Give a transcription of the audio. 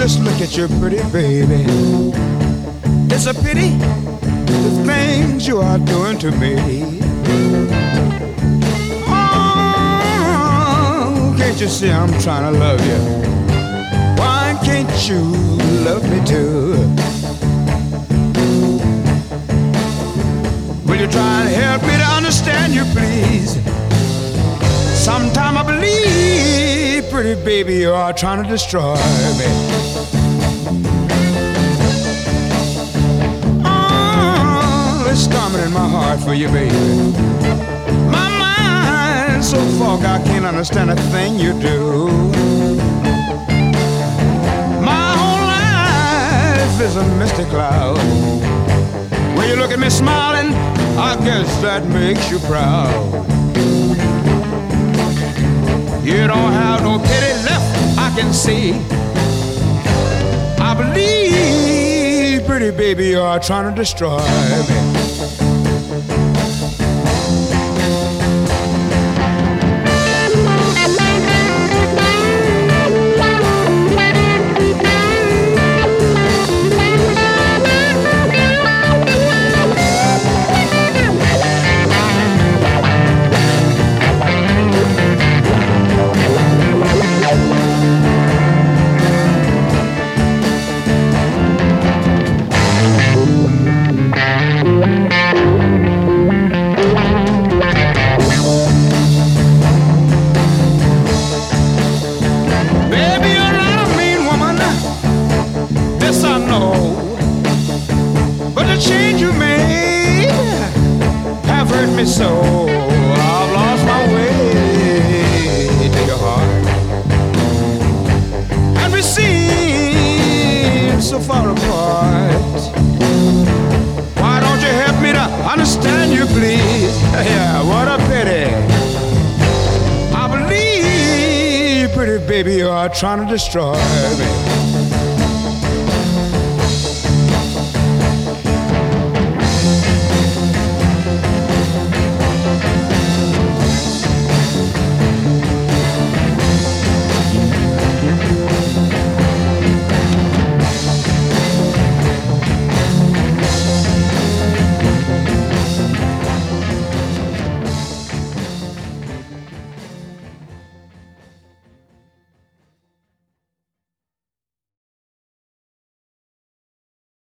Just look at your pretty baby. It's a pity the things you are doing to me. Oh, can't you see I'm trying to love you? Why can't you love me too? Will you try and help me to understand you, please? Sometime I believe, pretty baby, you are trying to destroy me. Oh, it's storming in my heart for you, baby. My mind's so fogged I can't understand a thing you do. My whole life is a misty cloud. When you look at me smiling, I guess that makes you proud. You don't have no pity left, I can see. I believe, pretty baby, you are trying to destroy me. So I've lost my way to your heart, and we seem so far apart. Why don't you help me to understand you, please? Yeah, what a pity. I believe, pretty baby, you are trying to destroy me.